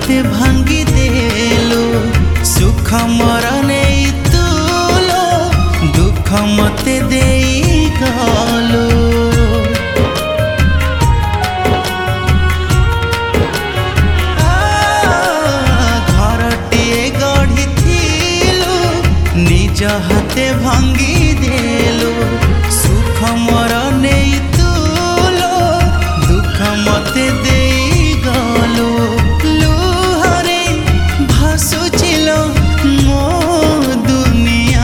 मते भांगी देलो सुख मोर नहीं तुलो दुख मते देई गलो घरटिए गढ़ी थिलु निज हाथे भांगी देलो सुख मोर नहीं तुलो दुख मते देई गलो लुहरे भासुचिलो मो दुनिया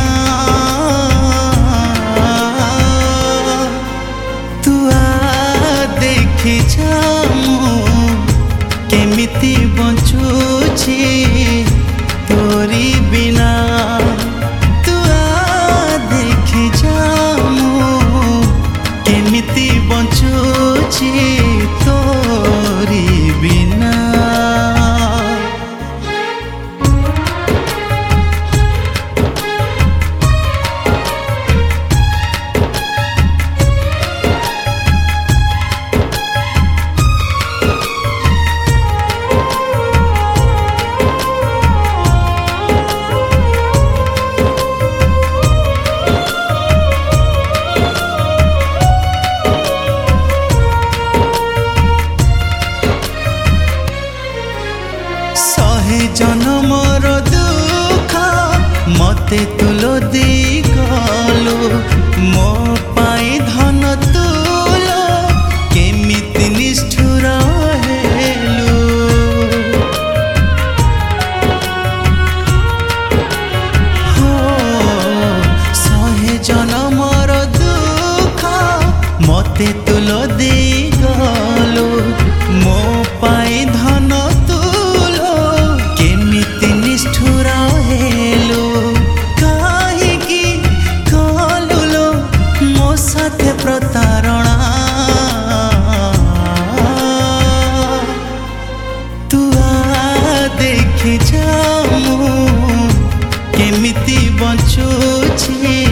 तू आ देखि जामु केमिति बंचुछि तोरी बिना तू आ देखि जामु केमिति बंचुछि तोरी बिना। सहे जनमर दुख मते तुलो दी गलो मो पाई धन तुलो केमिति निष्ठुर हेलु हो सहे जनमर दुख मते तुलो दी गलो मो पाई धन निष्ठुर हेलो काहीकि कलुलो मो साथे प्रतारणा तू आ देखि जामु केमिति बंचुछि